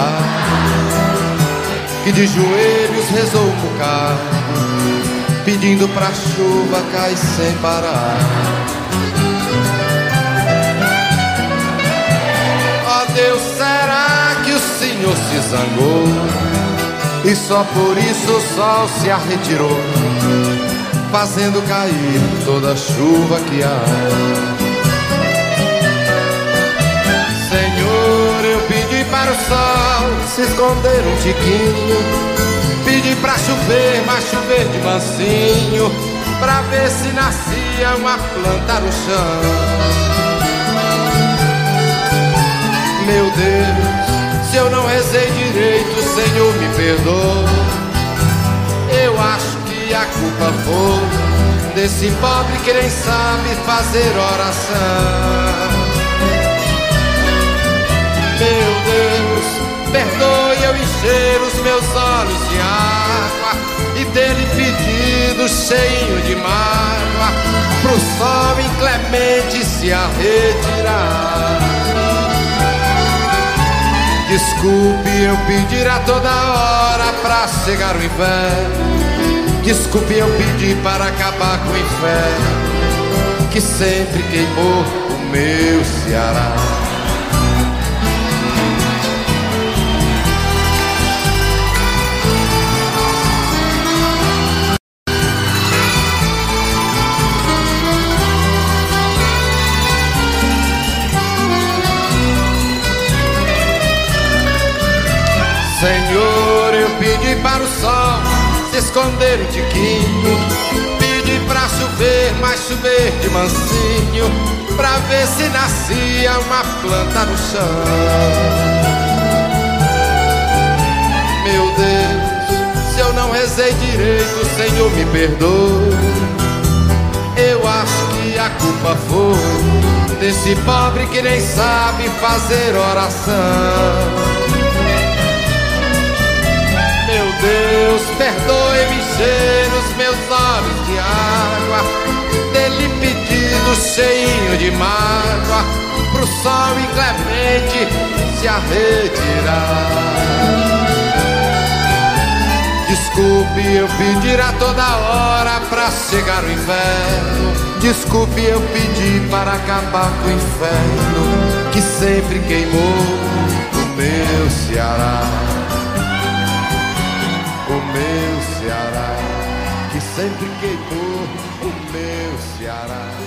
coitado, que de joelhos rezou um bocado, pedindo pra chuva cair sem parar. Ó Deus, será que o Senhor se zangou e só por isso o sol se arretirou, fazendo cair toda a chuva que há? Senhor, eu pedi para o sol se esconder um tiquinho, pedi pra chover, mas chover de mansinho, pra ver se nascia uma planta no chão. Meu Deus, se eu não rezei direito, Senhor, me perdoa. Eu acho que a culpa foi desse pobre que nem sabe fazer oração. Meu Deus, perdoe eu encher os meus olhos de água e ter-lhe pedido, cheinho de mágoa, pro sol inclemente se arretirar. Desculpe eu pedir a toda hora pra chegar o inverno, desculpe eu pedir para acabar com o inferno que sempre queimou o meu Ceará. Senhor, eu pedi para o sol se esconder um tiquinho, pedi pra chover, mas chover de mansinho, pra ver se nascia uma planta no chão. Meu Deus, se eu não rezei direito, Senhor, me perdoe. Eu acho que a culpa foi desse pobre que nem sabe fazer oração. Meu Deus, perdoe-me encher os meus olhos de água, ter-lhe pedido cheinho de mágoa, pro sol inclemente se arretirar. Desculpe eu pedir a toda hora pra chegar o inverno, desculpe eu pedir para acabar com o inferno que sempre queimou o meu Ceará. O meu Ceará, que sempre queimou o meu Ceará.